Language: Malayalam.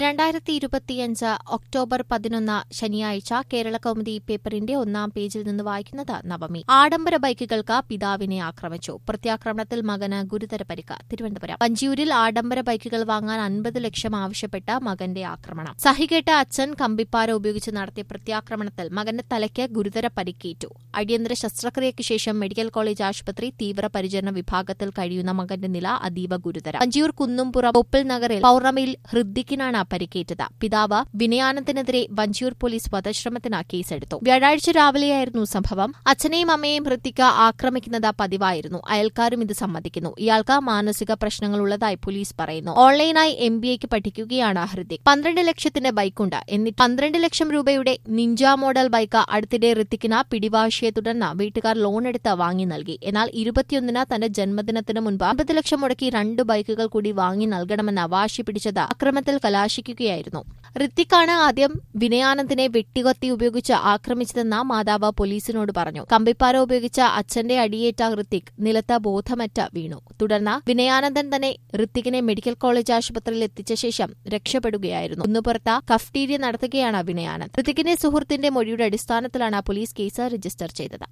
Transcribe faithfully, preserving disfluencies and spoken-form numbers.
രണ്ടായിരത്തി ഇരുപത്തിയഞ്ച് ഒക്ടോബർ പതിനൊന്ന് ശനിയാഴ്ച കേരള കൗമുദി പേപ്പറിന്റെ ഒന്നാം പേജിൽ നിന്ന് വായിക്കുന്നത് നവമി. ആഡംബര ബൈക്കുകൾക്ക് പിതാവിനെ ആക്രമിച്ചു. പ്രത്യാക്രമണത്തിൽ മകന് ഗുരുതര പരിക്ക്. തിരുവനന്തപുരം വഞ്ചിയൂരിൽ ആഡംബര ബൈക്കുകൾ വാങ്ങാൻ അൻപത് ലക്ഷം ആവശ്യപ്പെട്ട മകന്റെ ആക്രമണം. സഹികെട്ട അച്ഛൻ കമ്പിപ്പാര ഉപയോഗിച്ച് നടത്തിയ പ്രത്യാക്രമണത്തിൽ മകന്റെ തലയ്ക്ക് ഗുരുതര പരിക്കേറ്റു. അടിയന്തര ശസ്ത്രക്രിയയ്ക്ക് ശേഷം മെഡിക്കൽ കോളേജ് ആശുപത്രി തീവ്രപരിചരണ വിഭാഗത്തിൽ കഴിയുന്ന മകന്റെ നില അതീവ ഗുരുതരം. വഞ്ചിയൂർ കുന്നുംപുറം ഒപ്പിൽ നഗറിൽ പൌർണമിയിൽ ഹൃദ്ദിക്കിനാണ് പരിക്കേറ്റത്. പിതാവ് വിനയാനന്ദനെതിരെ വഞ്ചിയൂർ പോലീസ് വധശ്രമത്തിന് കേസെടുത്തു. വ്യാഴാഴ്ച രാവിലെയായിരുന്നു സംഭവം. അച്ഛനെയും അമ്മയെയും ഹൃദ്ദിക്ക് ആക്രമിക്കുന്നത് പതിവായിരുന്നു. അയൽക്കാരും ഇത് സമ്മതിക്കുന്നു. ഇയാൾക്ക് മാനസിക പ്രശ്നങ്ങളുള്ളതായി പോലീസ് പറയുന്നു. ഓൺലൈനായി എം ബി എക്ക് പഠിക്കുകയാണ് ഹൃദ്ദിക്. പന്ത്രണ്ട് ലക്ഷത്തിന്റെ ബൈക്കുണ്ട്. എന്നിട്ട് പന്ത്രണ്ട് ലക്ഷം രൂപയുടെ നിഞ്ച മോഡൽ ബൈക്ക് അടുത്തിടെ ഹൃദ്ദിക്കിന് പിടിവാശിയെ തുടർന്ന് വീട്ടുകാർ ലോണെടുത്ത് വാങ്ങി നൽകി. എന്നാൽ ഇരുപത്തിയൊന്നിന് തന്റെ ജന്മദിനത്തിന് മുൻപ് അമ്പത് ലക്ഷം മുടക്കി രണ്ട് ബൈക്കുകൾ കൂടി വാങ്ങി നൽകണമെന്ന് വാശി പിടിച്ചത് അക്രമത്തിൽ കലാശിക്കുകയായിരുന്നു. ഋത്തിക്കാണ് ആദ്യം വിനയാനന്ദിനെ വെട്ടികൊത്തി ഉപയോഗിച്ച് ആക്രമിച്ചതെന്ന് മാതാവ് പോലീസിനോട് പറഞ്ഞു. കമ്പിപ്പാര ഉപയോഗിച്ച അച്ഛന്റെ അടിയേറ്റ ഋത്തിക് നിലത്ത് ബോധമറ്റ് വീണു. തുടർന്ന് വിനയാനന്ദൻ തന്നെ ഋത്തിക്കിനെ മെഡിക്കൽ കോളേജ് ആശുപത്രിയിൽ എത്തിച്ച ശേഷം രക്ഷപ്പെടുകയായിരുന്നു. കുന്നുപുറത്ത് കഫ്റ്റീരിയ നടത്തുകയാണ് വിനയാനന്ദ്. ഋത്തിക്കിന്റെ സുഹൃത്തിന്റെ മൊഴിയുടെ അടിസ്ഥാനത്തിലാണ് പോലീസ് കേസ് രജിസ്റ്റർ ചെയ്തത്.